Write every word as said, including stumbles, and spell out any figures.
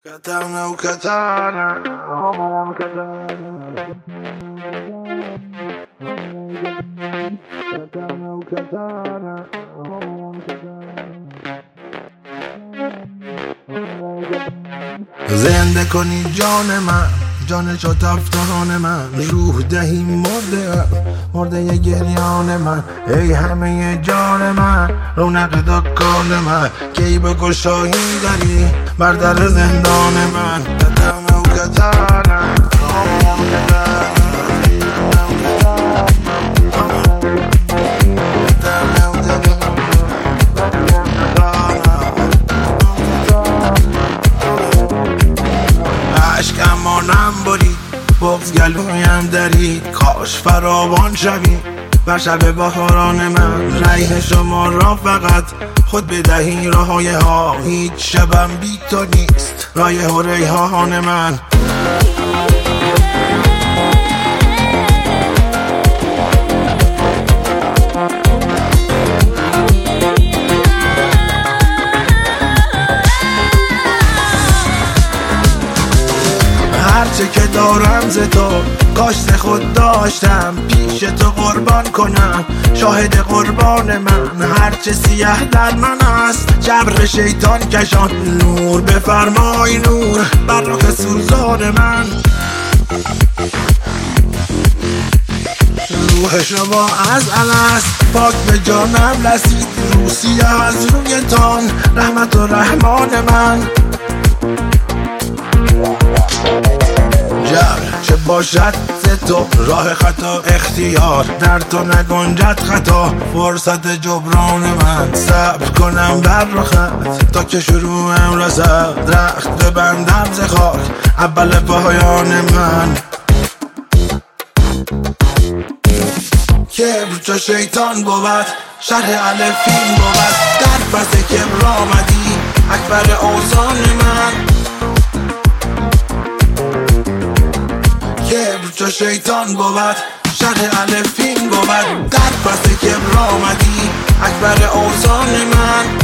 Katana o katana, oh katana. Katana o katana, oh katana. زنده کنی جان من، جان شد افتان من، روح دهی مرده مرده گریان من. ای همه جان من، رونق دکان من، کی به گشایی داری بر در زندان من. کتم و کتانم اشکمانم برید بغز گلویم درید، کاش فراوان شوی بر شب بهاران من. ریح شما را فقط خود بدهی راهای ها، هیچ شبم بی تو نیست رایح و ریحان من. هرچه که دارم ز تو کاشت خود داشتم، پیش تو قربان کنم شاهد قربان من. هرچه سیه در من است جبر شیطان کشان، نور بفرمای نور بر رخ سوزان من. روح شما از الست پاک به جانم رسید، روسیه از رویتان رحمت و رحمان من. جبر چه باشد ز تو راه خطا اختیار، در تو نگنجد خطا فرصت جبران من. صبر کنم بر رخت تا که شروعم رسد، رخت ببندم ز خاک اول پایان من. کبر چو شیطان بود شرح الفین بود، در پس کبر آمدی اکبر اوزان من. کبر چو شیطان بود شرح الفین بود، در پس کبر آمدی اکبر اوزان من.